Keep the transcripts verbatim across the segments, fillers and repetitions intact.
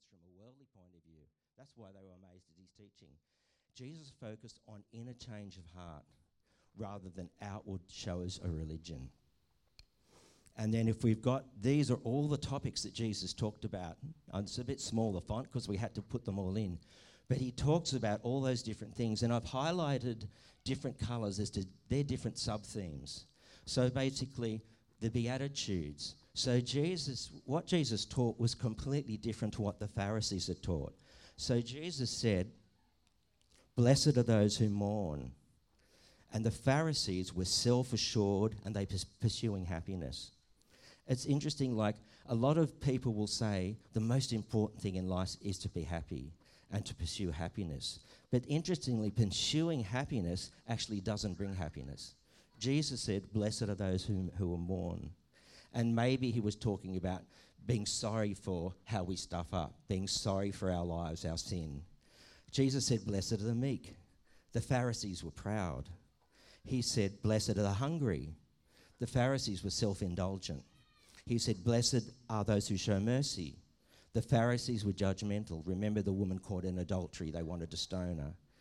sense from a worldly point of view. That's why they were amazed at his teaching. Jesus focused on inner change of heart rather than outward shows of religion. And then if we've got, these are all the topics that Jesus talked about. It's a bit smaller font because we had to put them all in. But he talks about all those different things. And I've highlighted different colours as to their different sub-themes. So basically, the Beatitudes. So Jesus, what Jesus taught was completely different to what the Pharisees had taught. So Jesus said, blessed are those who mourn. And the Pharisees were self-assured and they were pursuing happiness. It's interesting, like a lot of people will say the most important thing in life is to be happy and to pursue happiness. But interestingly, pursuing happiness actually doesn't bring happiness. Jesus said, blessed are those who, who are mourn. And maybe he was talking about being sorry for how we stuff up, being sorry for our lives, our sin. Jesus said, blessed are the meek. The Pharisees were proud. He said, blessed are the hungry. The Pharisees were self-indulgent. He said, blessed are those who show mercy. The Pharisees were judgmental. Remember the woman caught in adultery. They wanted to stone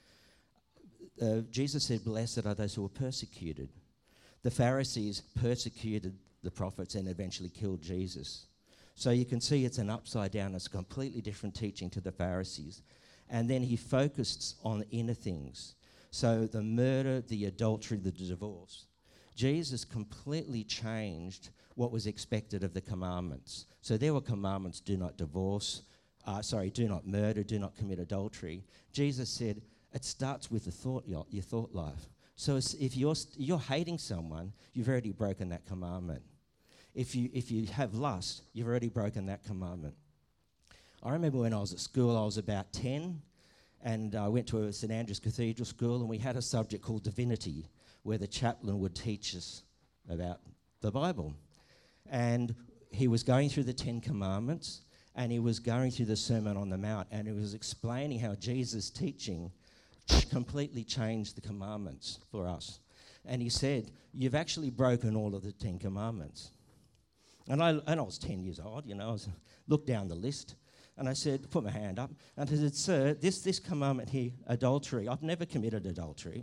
her. Uh, Jesus said, blessed are those who are persecuted. The Pharisees persecuted the prophets and eventually killed Jesus. So you can see it's an upside down. It's a completely different teaching to the Pharisees. And then he focused on inner things. So the murder, the adultery, the divorce. Jesus completely changed what was expected of the commandments. So there were commandments, do not divorce, uh, sorry, do not murder, do not commit adultery. Jesus said it starts with the thought, your, your thought life. So if you're, you're hating someone, you've already broken that commandment. If you, if you have lust, you've already broken that commandment. I remember when I was at school, I was about ten, and I went to a St Andrew's Cathedral School, and we had a subject called Divinity, where the chaplain would teach us about the Bible. And he was going through the Ten Commandments, and he was going through the Sermon on the Mount, and he was explaining how Jesus' teaching completely changed the commandments for us. And he said, you've actually broken all of the Ten Commandments. And I, and I was ten years old, you know, I was, looked down the list, and I said, put my hand up, and I said, sir, this, this commandment here, adultery, I've never committed adultery.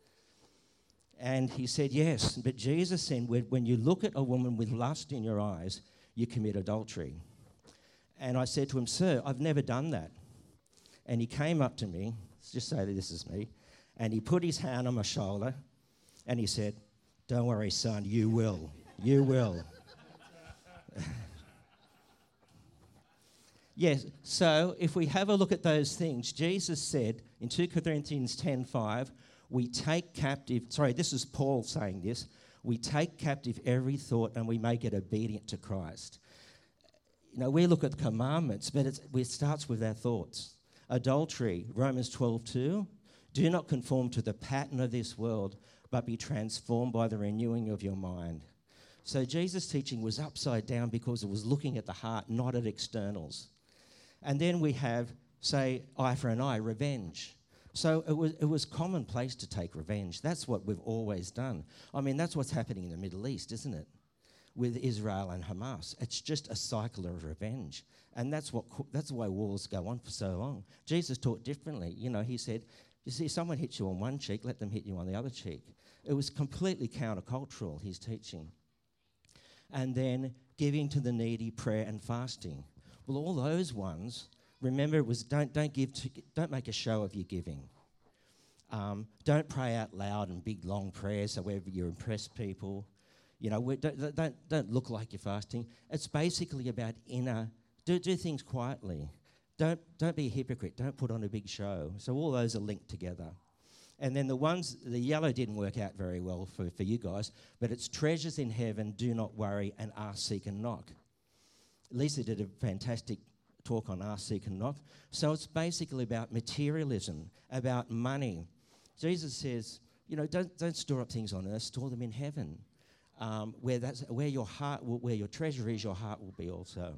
And he said, yes, but Jesus said, when you look at a woman with lust in your eyes, you commit adultery. And I said to him, sir, I've never done that. And he came up to me, let's just say that this is me, and he put his hand on my shoulder, and he said, don't worry, son, you will, you will. Yes, so if we have a look at those things, Jesus said in two Corinthians ten five, we take captive, sorry, this is Paul saying this, we take captive every thought and we make it obedient to Christ. You know, we look at the commandments, but it's, it starts with our thoughts. Adultery, Romans twelve two, do not conform to the pattern of this world, but be transformed by the renewing of your mind. So Jesus' teaching was upside down because it was looking at the heart, not at externals. And then we have, say, eye for an eye, revenge. So it was it was commonplace to take revenge. That's what we've always done. I mean, that's what's happening in the Middle East, isn't it? With Israel and Hamas. It's just a cycle of revenge. And that's what that's why wars go on for so long. Jesus taught differently. You know, he said, you see, someone hits you on one cheek, let them hit you on the other cheek. It was completely countercultural, his teaching. And then giving to the needy, prayer and fasting. Well, all those ones, remember, it was don't don't give to, don't make a show of your giving. Um, don't pray out loud and big long prayers however you impress people. You know, we, don't, don't don't look like you're fasting. It's basically about inner. Do do things quietly. Don't don't be a hypocrite. Don't put on a big show. So all those are linked together. And then the ones, the yellow didn't work out very well for, for you guys, but it's treasures in heaven, do not worry, and ask, seek, and knock. Lisa did a fantastic talk on ask, seek, and knock. So it's basically about materialism, about money. Jesus says, you know, don't don't store up things on earth, store them in heaven. Um, where that's where your heart, will, where your treasure is, your heart will be also.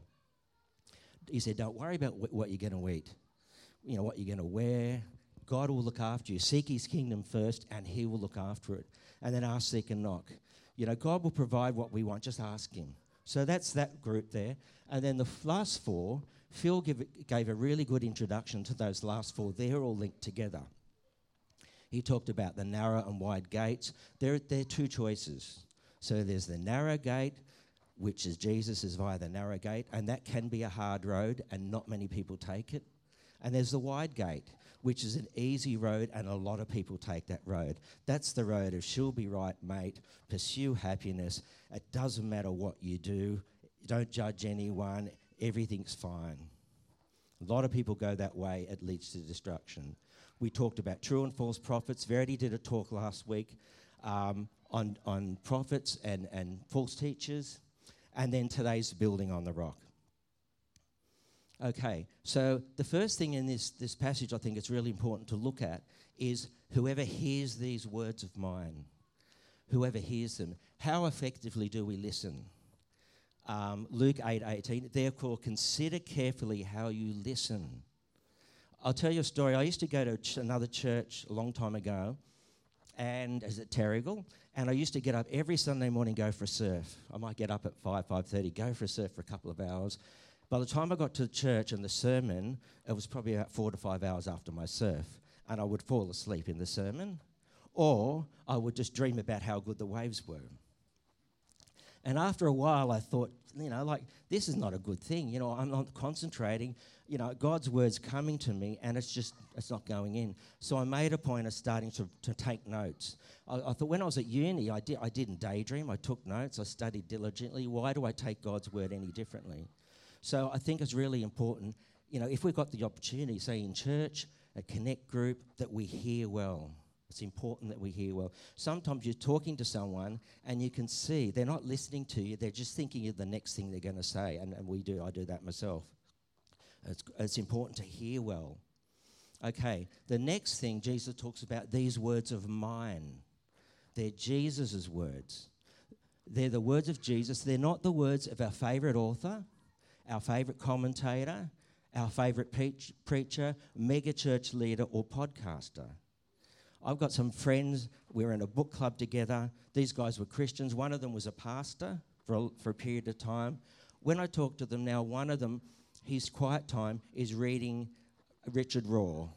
He said, don't worry about wh- what you're going to eat, you know, what you're going to wear. God will look after you. Seek his kingdom first, and he will look after it. And then ask, seek, and knock. You know, God will provide what we want. Just ask him. So that's that group there. And then the f- last four, Phil give, gave a really good introduction to those last four. They're all linked together. He talked about the narrow and wide gates. There, there are two choices. So there's the narrow gate, which is Jesus is via the narrow gate, and that can be a hard road, and not many people take it. And there's the wide gate, which is an easy road, and a lot of people take that road. That's the road of she'll be right, mate, pursue happiness. It doesn't matter what you do. Don't judge anyone. Everything's fine. A lot of people go that way. It leads to destruction. We talked about true and false prophets. Verity did a talk last week um, on, on prophets and, and false teachers. And then today's building on the rock. Okay, so the first thing in this, this passage I think it's really important to look at is whoever hears these words of mine, whoever hears them, how effectively do we listen? Um, Luke eight eighteen, therefore consider carefully how you listen. I'll tell you a story. I used to go to ch- another church a long time ago, and is at Terrigal, and I used to get up every Sunday morning, go for a surf. I might get up at five, five thirty, go for a surf for a couple of hours. By the time I got to church and the sermon, it was probably about four to five hours after my surf, and I would fall asleep in the sermon, or I would just dream about how good the waves were. And after a while, I thought, you know, like, this is not a good thing. You know, I'm not concentrating. You know, God's word's coming to me, and it's just, it's not going in. So I made a point of starting to, to take notes. I, I thought when I was at uni, I, did, I didn't daydream. I took notes. I studied diligently. Why do I take God's word any differently? So I think it's really important, you know, if we've got the opportunity, say in church, a connect group, that we hear well. It's important that we hear well. Sometimes you're talking to someone and you can see they're not listening to you. They're just thinking of the next thing they're going to say. And, and we do. I do that myself. It's, it's important to hear well. Okay, the next thing Jesus talks about, these words of mine. They're Jesus' words. They're the words of Jesus. They're not the words of our favourite author, our favourite commentator, our favourite preach, preacher, mega church leader or podcaster. I've got some friends, we were in a book club together. These guys were Christians. One of them was a pastor for a, for a period of time. When I talk to them now, one of them, his quiet time is reading Richard Rohr.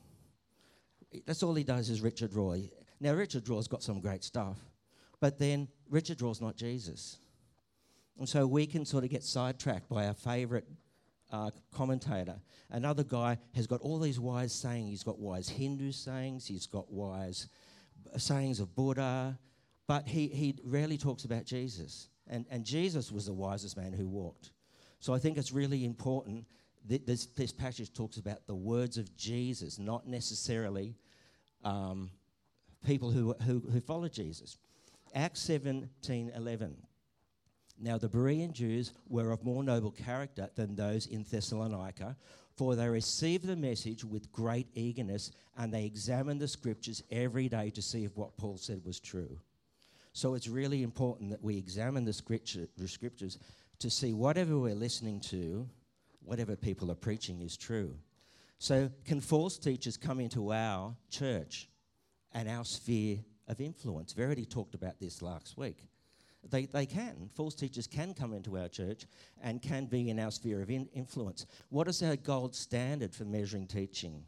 That's all he does is Richard Rohr. Now, Richard Rohr's got some great stuff, but then Richard Rohr's not Jesus. And so we can sort of get sidetracked by our favourite uh, commentator. Another guy has got all these wise sayings. He's got wise Hindu sayings. He's got wise sayings of Buddha. But he, he rarely talks about Jesus. And, and Jesus was the wisest man who walked. So I think it's really important that this, this passage talks about the words of Jesus, not necessarily um, people who, who, who follow Jesus. Acts seventeen eleven. Now the Berean Jews were of more noble character than those in Thessalonica, for they received the message with great eagerness, and they examined the scriptures every day to see if what Paul said was true. So it's really important that we examine the, scripture, the scriptures to see whatever we're listening to, whatever people are preaching is true. So can false teachers come into our church and our sphere of influence? Verity talked about this last week. They they can. False teachers can come into our church and can be in our sphere of in influence. What is our gold standard for measuring teaching?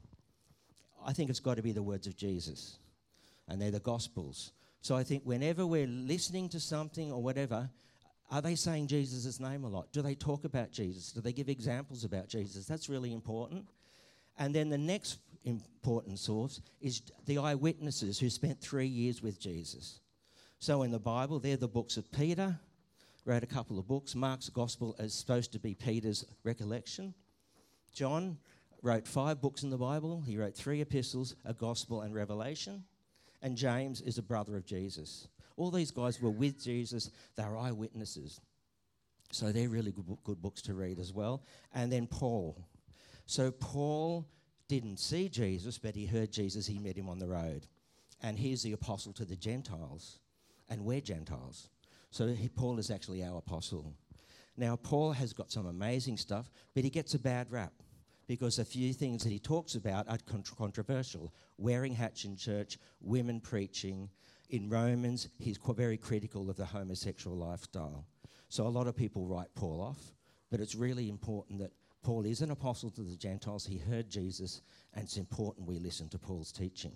I think it's got to be the words of Jesus, and they're the Gospels. So I think whenever we're listening to something or whatever, are they saying Jesus' name a lot? Do they talk about Jesus? Do they give examples about Jesus? That's really important. And then the next important source is the eyewitnesses who spent three years with Jesus. So in the Bible, they're the books of Peter, wrote a couple of books. Mark's Gospel is supposed to be Peter's recollection. John wrote five books in the Bible. He wrote three epistles, a Gospel and Revelation. And James is a brother of Jesus. All these guys were with Jesus. They were eyewitnesses. So they're really good, good books to read as well. And then Paul. So Paul didn't see Jesus, but he heard Jesus. He met him on the road. And he's the apostle to the Gentiles. And we're Gentiles. So he, Paul is actually our apostle. Now, Paul has got some amazing stuff, but he gets a bad rap because a few things that he talks about are con controversial. Wearing hats in church, women preaching. In Romans, he's very critical of the homosexual lifestyle. So a lot of people write Paul off, but it's really important that Paul is an apostle to the Gentiles. He heard Jesus, and it's important we listen to Paul's teaching.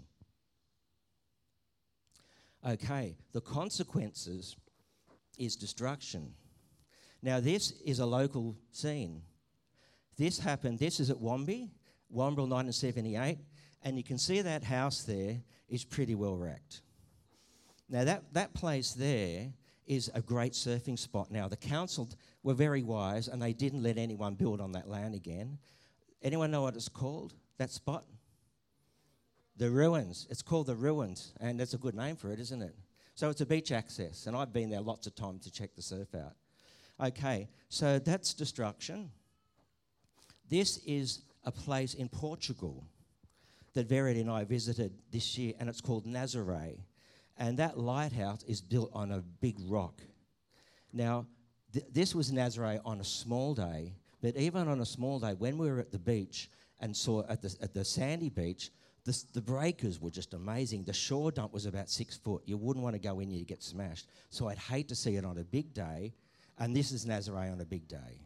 Okay, the consequences is destruction. Now, this is a local scene. This happened, this is at Wombi, Wombrel nineteen seventy-eight, and you can see that house there is pretty well wrecked. Now, that, that place there is a great surfing spot. Now, the council were very wise, and they didn't let anyone build on that land again. Anyone know what it's called, that spot? The Ruins. It's called the Ruins, and that's a good name for it, isn't it? So it's a beach access, and I've been there lots of times to check the surf out. Okay, so that's destruction. This is a place in Portugal that Verity and I visited this year, and it's called Nazaré. And that lighthouse is built on a big rock. Now, th- this was Nazaré on a small day, but even on a small day, when we were at the beach and saw at the, at the sandy beach, the, the breakers were just amazing. The shore dump was about six foot. You wouldn't want to go in, you'd get smashed. So I'd hate to see it on a big day, and this is Nazaré on a big day.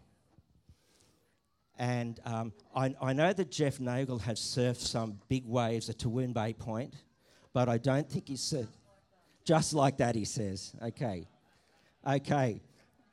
And um, I, I know that Jeff Nagle has surfed some big waves at Tawoon Bay Point, but I don't think he's surfed. Just like that, he says. Okay. Okay.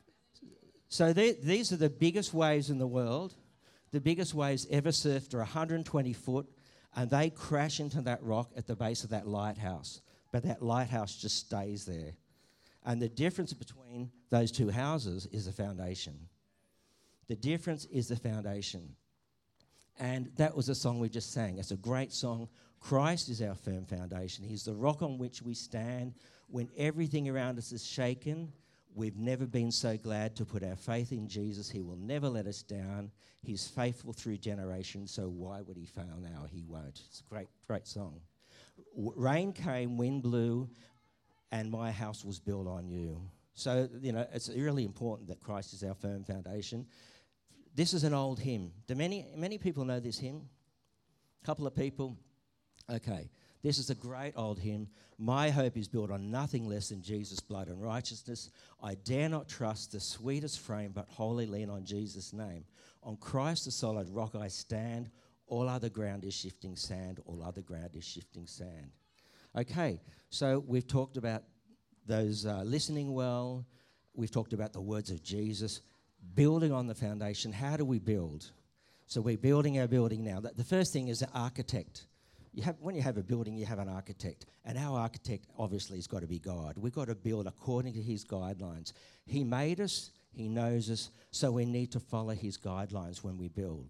So these are the biggest waves in the world. The biggest waves ever surfed are one hundred twenty foot, and they crash into that rock at the base of that lighthouse. But that lighthouse just stays there. And the difference between those two houses is the foundation. The difference is the foundation. And that was a song we just sang. It's a great song. Christ is our firm foundation. He's the rock on which we stand. When everything around us is shaken, we've never been so glad to put our faith in Jesus. He will never let us down. He's faithful through generations, so why would he fail now? He won't. It's a great, great song. W- rain came, wind blew, and my house was built on you. So, you know, it's really important that Christ is our firm foundation. This is an old hymn. Do many, many people know this hymn? A couple of people? Okay, this is a great old hymn. My hope is built on nothing less than Jesus' blood and righteousness. I dare not trust the sweetest frame, but wholly lean on Jesus' name. On Christ the solid rock I stand. All other ground is shifting sand. All other ground is shifting sand. Okay, so we've talked about those uh, listening well. We've talked about the words of Jesus. Building on the foundation. How do we build? So we're building our building now. The first thing is the architect. You have, when you have a building, you have an architect. And our architect, obviously, has got to be God. We've got to build according to his guidelines. He made us, he knows us, so we need to follow his guidelines when we build.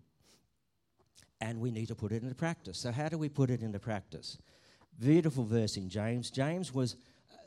And we need to put it into practice. So how do we put it into practice? Beautiful verse in James. James was,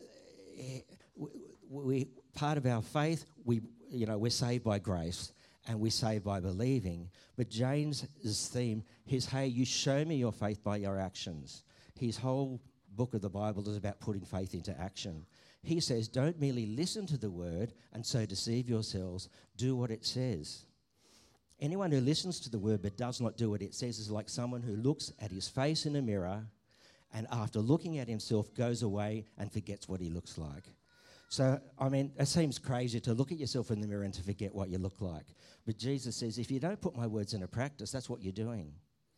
uh, we, we, part of our faith, we, you know, we're saved by grace. And we're saved by believing. But James's theme is, hey, you show me your faith by your actions. His whole book of the Bible is about putting faith into action. He says, don't merely listen to the word and so deceive yourselves. Do what it says. Anyone who listens to the word but does not do what it says is like someone who looks at his face in a mirror and after looking at himself goes away and forgets what he looks like. So, I mean, it seems crazy to look at yourself in the mirror and to forget what you look like. But Jesus says, if you don't put my words into practice, that's what you're doing.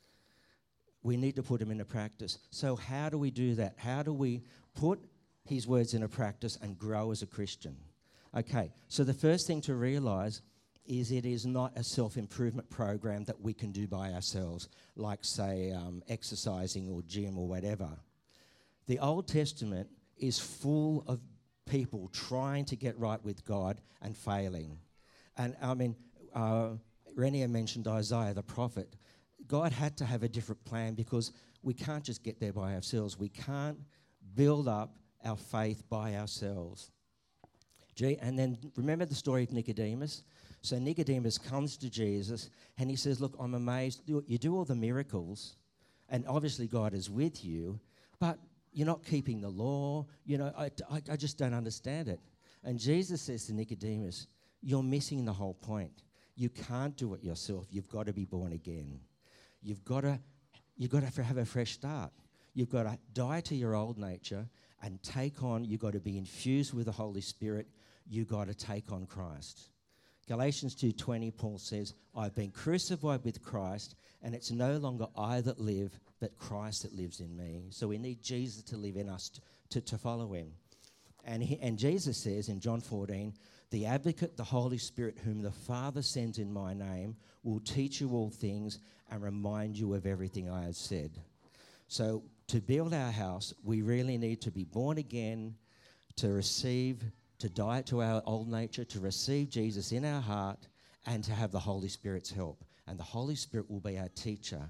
We need to put them into practice. So how do we do that? How do we put his words into practice and grow as a Christian? Okay, so the first thing to realise is it is not a self-improvement program that we can do by ourselves, like, say, um, exercising or gym or whatever. The Old Testament is full of people trying to get right with God and failing. And I mean, uh, Renia mentioned Isaiah the prophet. God had to have a different plan because we can't just get there by ourselves. We can't build up our faith by ourselves. Gee, and then remember the story of Nicodemus? So Nicodemus comes to Jesus and he says, look, I'm amazed. You do all the miracles and obviously God is with you, but you're not keeping the law. You know, I, I, I just don't understand it. And Jesus says to Nicodemus, you're missing the whole point. You can't do it yourself. You've got to be born again. You've got to, you've got to have a fresh start. You've got to die to your old nature and take on, you've got to be infused with the Holy Spirit. you got to take on Christ. Galatians two twenty, Paul says, I've been crucified with Christ, and it's no longer I that live, but Christ that lives in me. So we need Jesus to live in us to, to, to follow him. And, he, and Jesus says in John fourteen, the advocate, the Holy Spirit, whom the Father sends in my name, will teach you all things and remind you of everything I have said. So to build our house, we really need to be born again, to receive, to die to our old nature, to receive Jesus in our heart, and to have the Holy Spirit's help. And the Holy Spirit will be our teacher.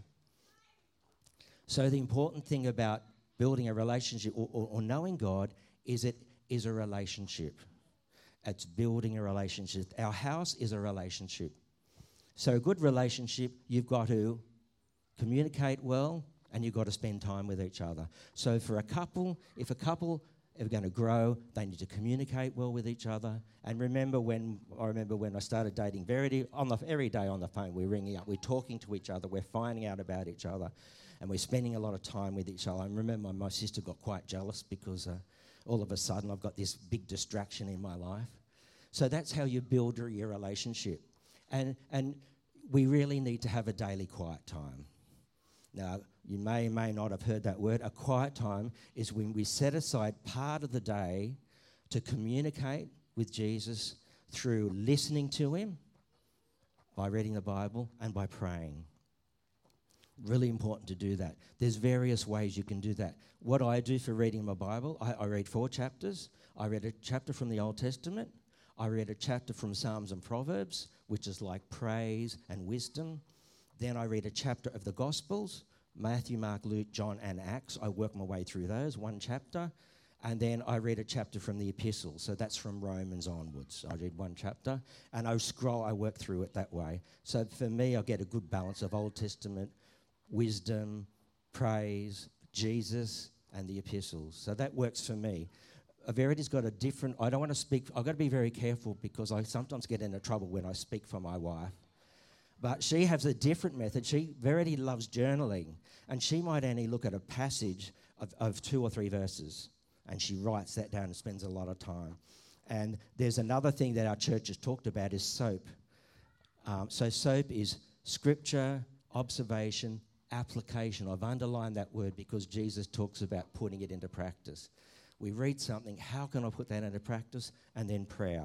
So the important thing about building a relationship or, or, or knowing God is it is a relationship. It's building a relationship. Our house is a relationship. So a good relationship, you've got to communicate well, and you've got to spend time with each other. So for a couple, if a couple are going to grow, they need to communicate well with each other. And remember when I remember when I started dating Verity, on the every day on the phone we're ringing up, we're talking to each other, we're finding out about each other, and we're spending a lot of time with each other. I remember my, my sister got quite jealous because uh, all of a sudden I've got this big distraction in my life. So that's how you build your relationship. And and we really need to have a daily quiet time. Now, you may or may not have heard that word. A quiet time is when we set aside part of the day to communicate with Jesus through listening to him, by reading the Bible, and by praying. Really important to do that. There's various ways you can do that. What I do for reading my Bible, I, I read four chapters. I read a chapter from the Old Testament. I read a chapter from Psalms and Proverbs, which is like praise and wisdom. Then I read a chapter of the Gospels, Matthew, Mark, Luke, John, and Acts. I work my way through those, one chapter. And then I read a chapter from the epistles. So that's from Romans onwards. I read one chapter, and I scroll, I work through it that way. So for me, I get a good balance of Old Testament, wisdom, praise, Jesus, and the epistles. So that works for me. Verity's got a different, I don't want to speak, I've got to be very careful because I sometimes get into trouble when I speak for my wife. But she has a different method. She, Verity loves journaling, and she might only look at a passage of, of two or three verses, and she writes that down and spends a lot of time. And there's another thing that our church has talked about is SOAP. Um, so SOAP is scripture, observation, application. I've underlined that word because Jesus talks about putting it into practice. We read something, how can I put that into practice? And then prayer.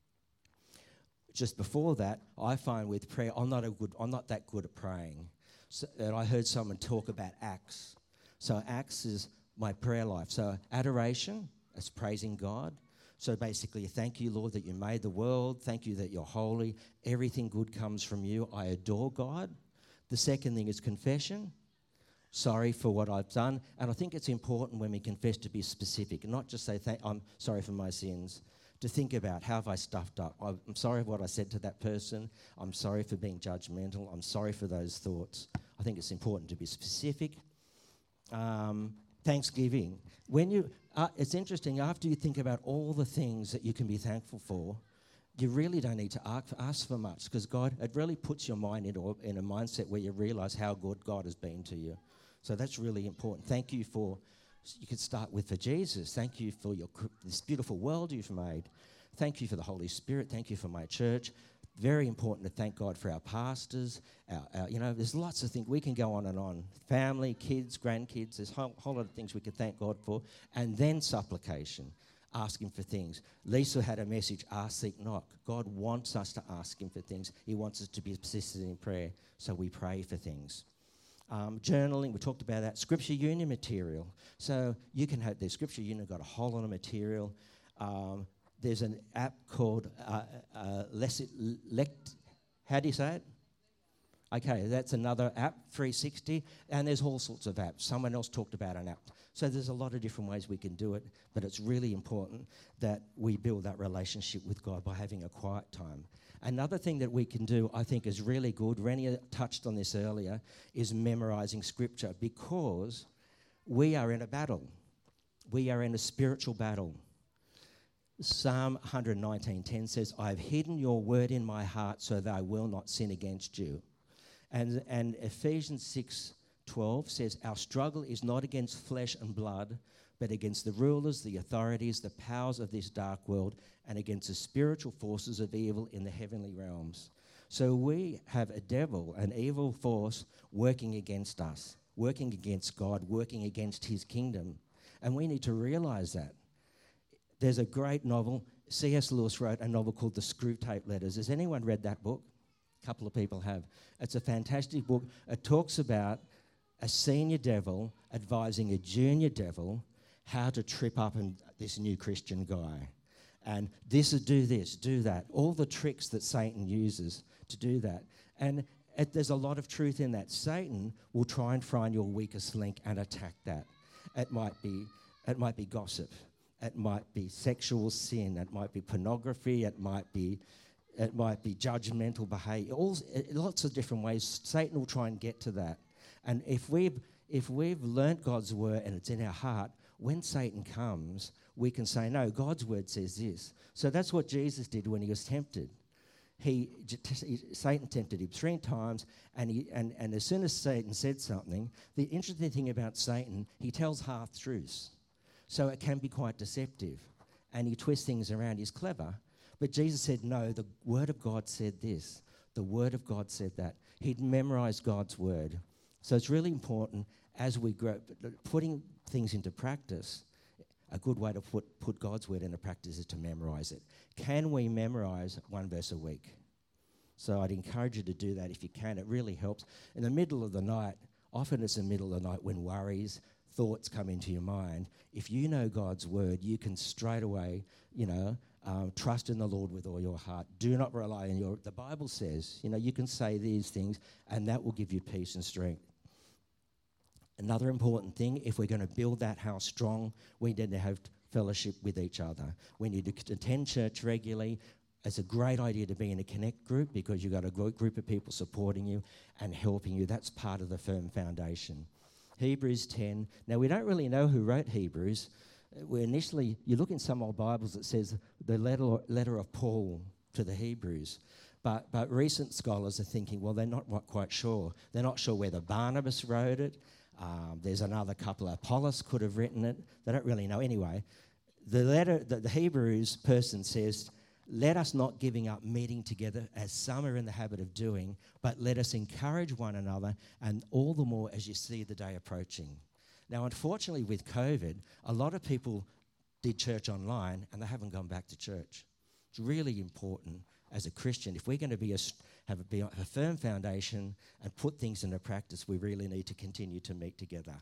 Just before that, I find with prayer, I'm not a good, I'm not that good at praying. So, and I heard someone talk about Acts. So Acts is my prayer life. So adoration, is praising God. So basically, thank you, Lord, that you made the world. Thank you that you're holy. Everything good comes from you. I adore God. The second thing is confession. Sorry for what I've done. And I think it's important when we confess to be specific and not just say, Thank, I'm sorry for my sins, to think about how have I stuffed up. I'm sorry for what I said to that person. I'm sorry for being judgmental. I'm sorry for those thoughts. I think it's important to be specific. Um, Thanksgiving. When you, uh, it's interesting, after you think about all the things that you can be thankful for, you really don't need to ask for much because God, it really puts your mind into, in a mindset where you realise how good God has been to you. So that's really important. Thank you for, you could start with for Jesus. Thank you for your this beautiful world you've made. Thank you for the Holy Spirit. Thank you for my church. Very important to thank God for our pastors. Our, our, you know, there's lots of things. We can go on and on. Family, kids, grandkids. There's a whole, whole lot of things we can thank God for. And then supplication, asking for things. Lisa had a message, ask, seek, knock. God wants us to ask him for things. He wants us to be persistent in prayer. So we pray for things. Um, journaling, we talked about that. Scripture Union material. So you can have the Scripture Union got a whole lot of material. Um, there's an app called uh, uh, Lect, Lect, how do you say it? Okay, that's another app, three sixty, and there's all sorts of apps. Someone else talked about an app. So there's a lot of different ways we can do it, but it's really important that we build that relationship with God by having a quiet time. Another thing that we can do, I think, is really good, Renia touched on this earlier, is memorising Scripture because we are in a battle. We are in a spiritual battle. Psalm one nineteen ten says, I have hidden your word in my heart so that I will not sin against you. And, and Ephesians six twelve says, our struggle is not against flesh and blood, but against the rulers, the authorities, the powers of this dark world, and against the spiritual forces of evil in the heavenly realms. So we have a devil, an evil force, working against us, working against God, working against his kingdom. And we need to realise that. There's a great novel. C S Lewis wrote a novel called The Screwtape Letters. Has anyone read that book? A couple of people have. It's a fantastic book. It talks about a senior devil advising a junior devil how to trip up in this new Christian guy. And this is do this, do that. All the tricks that Satan uses to do that. And it, there's a lot of truth in that. Satan will try and find your weakest link and attack that. It might be, it might be gossip. It might be sexual sin. It might be pornography. It might be, it might be judgmental behaviour. All lots of different ways. Satan will try and get to that. And if we've if we've learnt God's word and it's in our heart, when Satan comes, we can say, no, God's word says this. So that's what Jesus did when he was tempted. He, Satan tempted him three times, and, he, and, and as soon as Satan said something, the interesting thing about Satan, he tells half-truths. So it can be quite deceptive, and he twists things around. He's clever. But Jesus said, no, the word of God said this. The word of God said that. He'd memorized God's word. So it's really important as we grow, putting things into practice. A good way to put, put God's word into practice is to memorize it. Can we memorize one verse a week? So I'd encourage you to do that if you can. It really helps. In the middle of the night, often it's the middle of the night when worries, thoughts come into your mind. If you know God's word, you can straight away, you know, um, trust in the Lord with all your heart. Do not rely on your... The Bible says, you know, you can say these things and that will give you peace and strength. Another important thing, if we're going to build that house strong, we need to have fellowship with each other. We need to attend church regularly. It's a great idea to be in a connect group because you've got a group of people supporting you and helping you. That's part of the firm foundation. Hebrews ten. Now, we don't really know who wrote Hebrews. We initially, you look in some old Bibles that says the letter, letter of Paul to the Hebrews. But, but recent scholars are thinking, well, they're not quite sure. They're not sure whether Barnabas wrote it. Um, there's another couple, Apollos could have written it. They don't really know. Anyway, the letter, the, the Hebrews person says, let us not giving up meeting together as some are in the habit of doing, but let us encourage one another, and all the more as you see the day approaching. Now, unfortunately, with COVID, a lot of people did church online and they haven't gone back to church. It's really important as a Christian, if we're going to be a, have a, be a firm foundation and put things into practice, we really need to continue to meet together.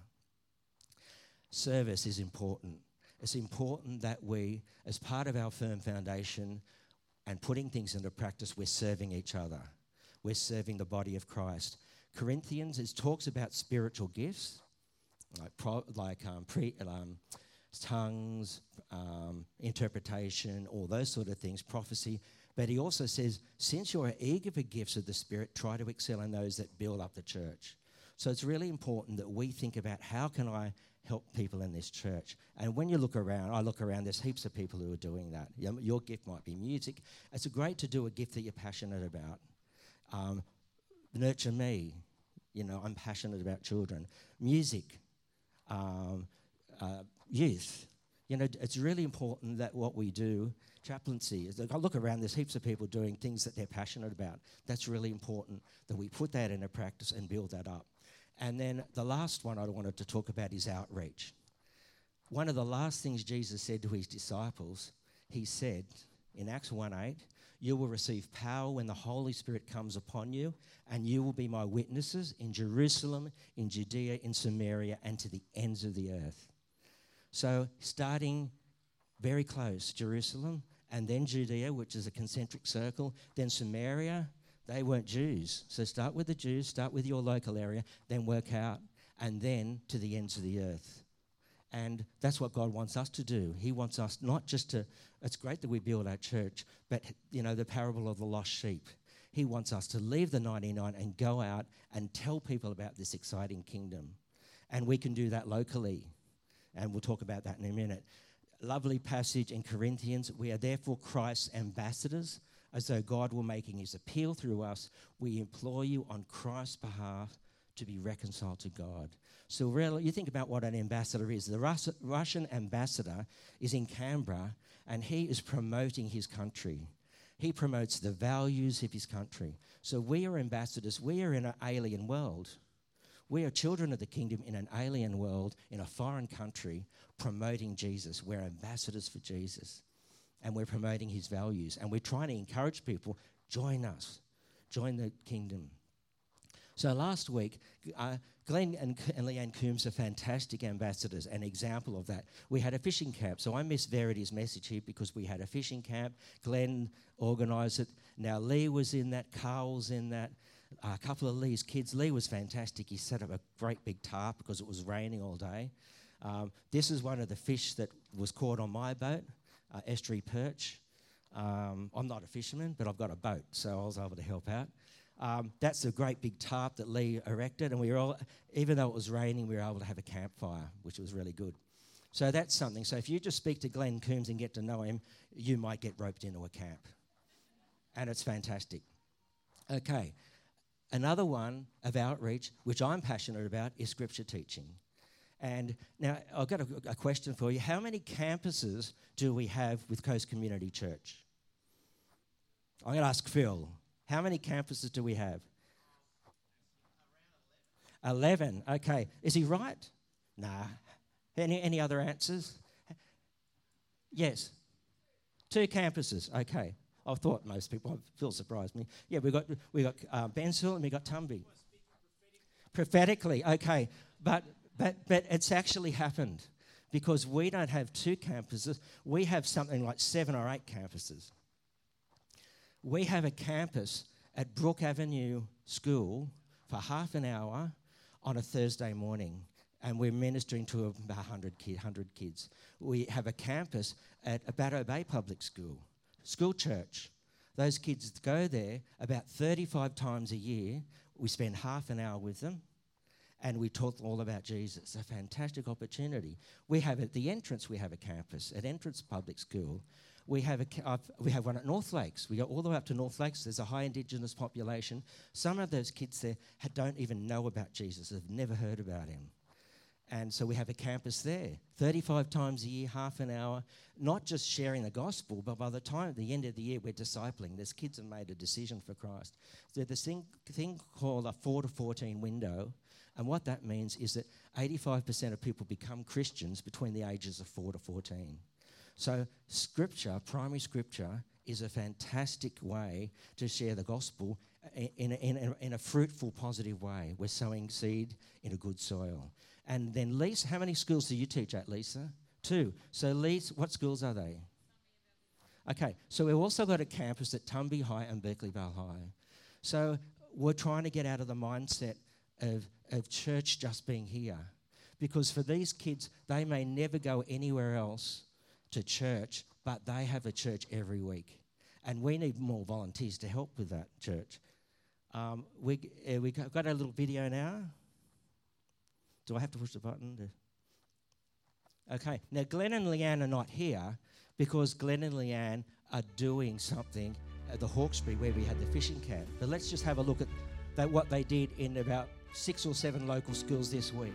Service is important. It's important that we, as part of our firm foundation and putting things into practice, we're serving each other. We're serving the body of Christ. Corinthians, it talks about spiritual gifts, like, pro, like um, pre, um, tongues, um, interpretation, all those sort of things, prophecy. But he also says, since you are eager for gifts of the Spirit, try to excel in those that build up the church. So it's really important that we think about how can I help people in this church. And when you look around, I look around, there's heaps of people who are doing that. Your gift might be music. It's great to do a gift that you're passionate about. Um, nurture me. You know, I'm passionate about children. Music. Um, uh, youth. You know, it's really important that what we do, chaplaincy, is I look around, there's heaps of people doing things that they're passionate about. That's really important that we put that into practice and build that up. And then the last one I wanted to talk about is outreach. One of the last things Jesus said to his disciples, he said in Acts one eight, you will receive power when the Holy Spirit comes upon you, and you will be my witnesses in Jerusalem, in Judea, in Samaria, and to the ends of the earth. So starting very close, Jerusalem, and then Judea, which is a concentric circle, then Samaria. They weren't Jews. So start with the Jews, start with your local area, then work out, and then to the ends of the earth. And that's what God wants us to do. He wants us not just to, it's great that we build our church, but, you know, the parable of the lost sheep. He wants us to leave the ninety-nine and go out and tell people about this exciting kingdom. And we can do that locally. And we'll talk about that in a minute. Lovely passage in Corinthians. We are therefore Christ's ambassadors, as though God were making his appeal through us. We implore you on Christ's behalf to be reconciled to God. So really, you think about what an ambassador is. The Rus- Russian ambassador is in Canberra, and he is promoting his country. He promotes the values of his country. So we are ambassadors. We are in an alien world. We are children of the kingdom in an alien world, in a foreign country, promoting Jesus. We're ambassadors for Jesus, and we're promoting his values. And we're trying to encourage people, join us, join the kingdom. So last week, uh, Glenn and, and Leanne Coombs are fantastic ambassadors, an example of that. We had a fishing camp, so I missed Verity's message here because we had a fishing camp. Glenn organised it. Now Lee was in that, Carl was in that, a couple of Lee's kids. Lee was fantastic. He set up a great big tarp because it was raining all day. Um, this is one of the fish that was caught on my boat, uh, estuary perch. Um, I'm not a fisherman, but I've got a boat, so I was able to help out. Um, that's a great big tarp that Lee erected, and we were all, even though it was raining, we were able to have a campfire, which was really good. So that's something. So if you just speak to Glenn Coombs and get to know him, you might get roped into a camp. And it's fantastic. Okay. Another one of outreach, which I'm passionate about, is scripture teaching. And now I've got a, a question for you. How many campuses do we have with Coast Community Church? I'm going to ask Phil. How many campuses do we have? Eleven. Okay. Is he right? Nah. Any any other answers? Yes. Two campuses. Okay. I thought most people. Phil surprised me. Yeah, we got we got uh, Bensill and we got Tumby. Prophetically. Okay. But but but it's actually happened because we don't have two campuses. We have something like seven or eight campuses. We have a campus at Brook Avenue School for half an hour on a Thursday morning, and we're ministering to about one hundred, kid, one hundred kids. We have a campus at Abatto Bay Public School, school church. Those kids go there about thirty-five times a year. We spend half an hour with them, and we talk all about Jesus. A fantastic opportunity. We have at the entrance, we have a campus, at Entrance Public School. We have a uh, we have one at North Lakes. We go all the way up to North Lakes. There's a high Indigenous population. Some of those kids there ha- don't even know about Jesus. They've never heard about him. And so we have a campus there, thirty-five times a year, half an hour, not just sharing the gospel, but by the time at the end of the year, we're discipling. These kids have made a decision for Christ. There's this thing, thing called a four to fourteen window, and what that means is that eighty-five percent of people become Christians between the ages of four to fourteen. So scripture, primary scripture, is a fantastic way to share the gospel in a, in a, in a fruitful, positive way. We're sowing seed in a good soil. And then Lisa, how many schools do you teach at, Lisa? Two. So Lisa, what schools are they? Okay, so we've also got a campus at Tumby High and Berkeley Vale High. So we're trying to get out of the mindset of, of church just being here. Because for these kids, they may never go anywhere else to church, but they have a church every week. And we need more volunteers to help with that church. Um, we, uh, we got a little video now. Do I have to push the button? To... Okay. Now, Glenn and Leanne are not here because Glenn and Leanne are doing something at the Hawkesbury where we had the fishing camp. But let's just have a look at that, what they did in about six or seven local schools this week.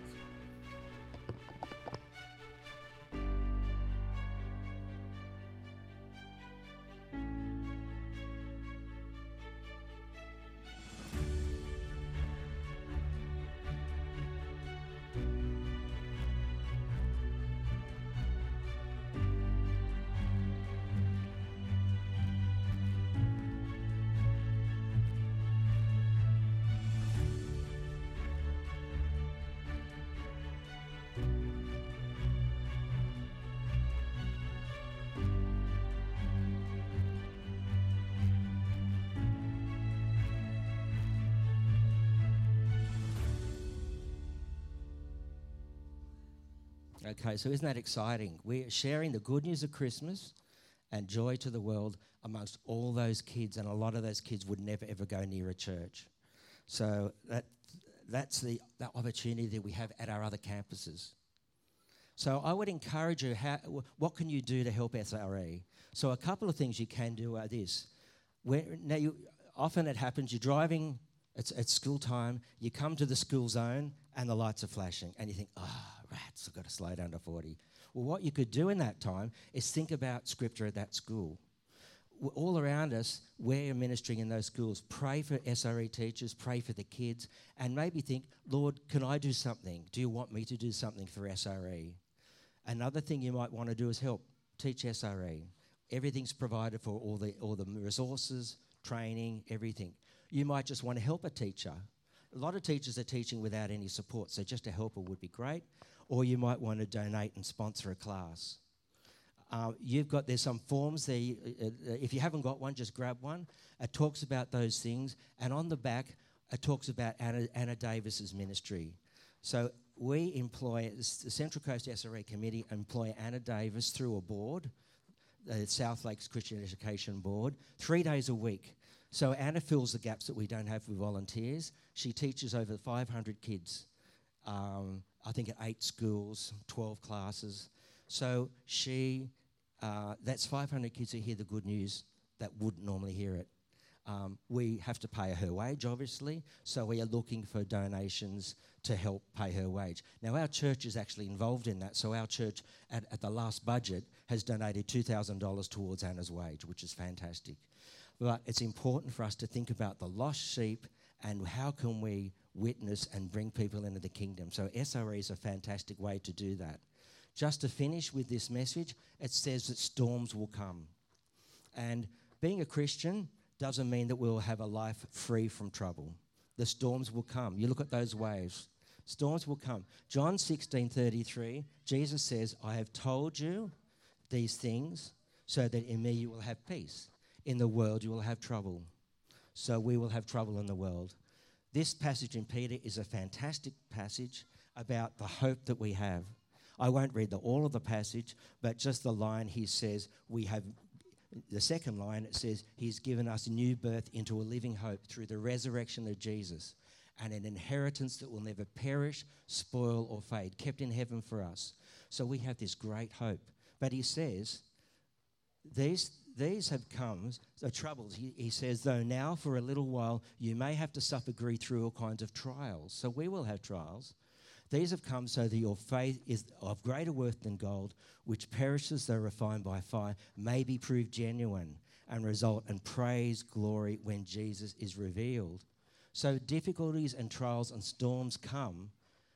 Okay, so isn't that exciting? We're sharing the good news of Christmas and joy to the world amongst all those kids, and a lot of those kids would never, ever go near a church. So that that's the that opportunity that we have at our other campuses. So I would encourage you, how, what can you do to help S R E? So a couple of things you can do are this. Where, now, you, often it happens, you're driving It's, it's school time. You come to the school zone and the lights are flashing and you think, ah, oh, rats, I've got to slow down to forty. Well, what you could do in that time is think about Scripture at that school. All around us, we're ministering in those schools. Pray for S R E teachers, pray for the kids, and maybe think, Lord, can I do something? Do you want me to do something for S R E? Another thing you might want to do is help teach S R E. Everything's provided for, all the all the resources, training, everything. You might just want to help a teacher. A lot of teachers are teaching without any support, so just a helper would be great. Or you might want to donate and sponsor a class. Uh, you've got, there's some forms there. Uh, if you haven't got one, just grab one. It talks about those things. And on the back, it talks about Anna, Anna Davis's ministry. So we employ, the Central Coast S R E Committee employ Anna Davis through a board, the South Lakes Christian Education Board, three days a week. So Anna fills the gaps that we don't have with volunteers. She teaches over five hundred kids, um, I think at eight schools, twelve classes. So she, uh, that's five hundred kids who hear the good news that wouldn't normally hear it. Um, we have to pay her wage, obviously, so we are looking for donations to help pay her wage. Now, our church is actually involved in that, so our church, at, at the last budget, has donated two thousand dollars towards Anna's wage, which is fantastic. But it's important for us to think about the lost sheep and how can we witness and bring people into the kingdom. So S R E is a fantastic way to do that. Just to finish with this message, it says that storms will come. And being a Christian doesn't mean that we'll have a life free from trouble. The storms will come. You look at those waves. Storms will come. John sixteen thirty-three, Jesus says, I have told you these things so that in me you will have peace. In the world you will have trouble. So we will have trouble in the world. This passage in Peter is a fantastic passage about the hope that we have. I won't read the, all of the passage, but just the line he says, we have, the second line, it says, he's given us a new birth into a living hope through the resurrection of Jesus and an inheritance that will never perish, spoil or fade, kept in heaven for us. So we have this great hope. But he says, these, these have come, the troubles. He, he says, though now for a little while you may have to suffer grief through all kinds of trials. So we will have trials. These have come so that your faith is of greater worth than gold, which perishes though refined by fire, may be proved genuine and result in praise, glory when Jesus is revealed. So difficulties and trials and storms come,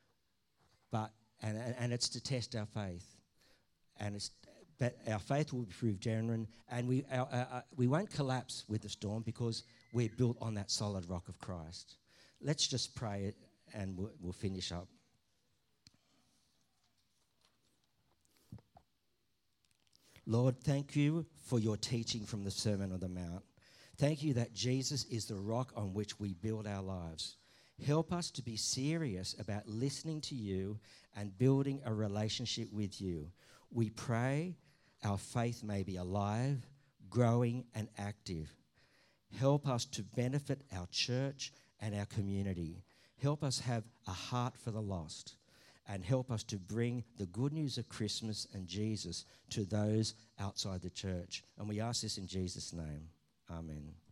but and, and it's to test our faith. And it's, but our faith will be proved genuine, and we, our, our, we won't collapse with the storm because we're built on that solid rock of Christ. Let's just pray and we'll, we'll finish up. Lord, thank you for your teaching from the Sermon on the Mount. Thank you that Jesus is the rock on which we build our lives. Help us to be serious about listening to you and building a relationship with you. We pray our faith may be alive, growing and active. Help us to benefit our church and our community. Help us have a heart for the lost. And help us to bring the good news of Christmas and Jesus to those outside the church. And we ask this in Jesus' name. Amen.